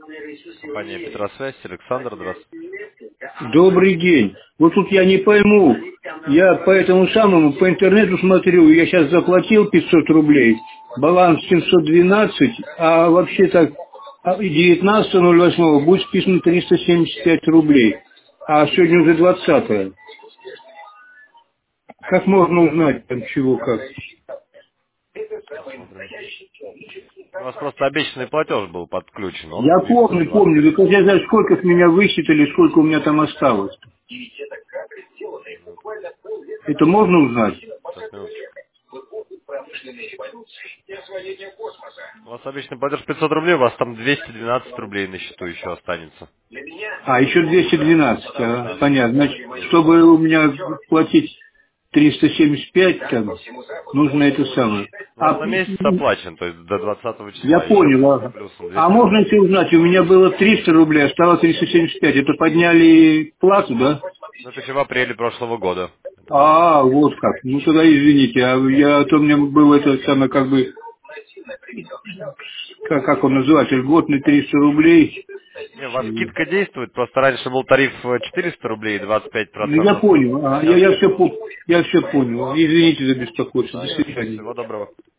Компания Петросвязь, Александр, здравствуйте. Добрый день. Вот тут я не пойму. Я по этому самому, по интернету смотрю, я сейчас заплатил 500 рублей, баланс 712, а вообще-то 19.08 будет списано 375 рублей. А сегодня уже 20-е. Как можно узнать, там чего, как? Посмотрим. У вас просто обещанный платеж был подключен, он Я помню, 920. помню. Только я знаю, сколько с меня высчитали, сколько у меня там осталось. Это можно узнать? Сейчас, минуточку. У вас обычный платеж 500 рублей, у вас там 212 рублей на счету еще останется. А, еще 212, Да. понятно. Значит, чтобы у меня платить 375, там, нужно это самое. У вас на месяц оплачен, то есть до 20 Я числа. Еще понял, ага. плюсом А 200 можно рублей. еще узнать, у меня было 300 рублей, осталось 375. Это подняли плату, да? Ну, это еще в апреле прошлого года это было. А, вот как. Ну, тогда извините, а то у меня был это самое, как бы, как он называется, льготный 300 рублей. Не, у вас скидка действует, просто раньше был тариф 400 рублей и Ну, я 25%. понял, А а, сейчас я все понял. Извините за беспокойство. До да, нет, свидания. всего доброго.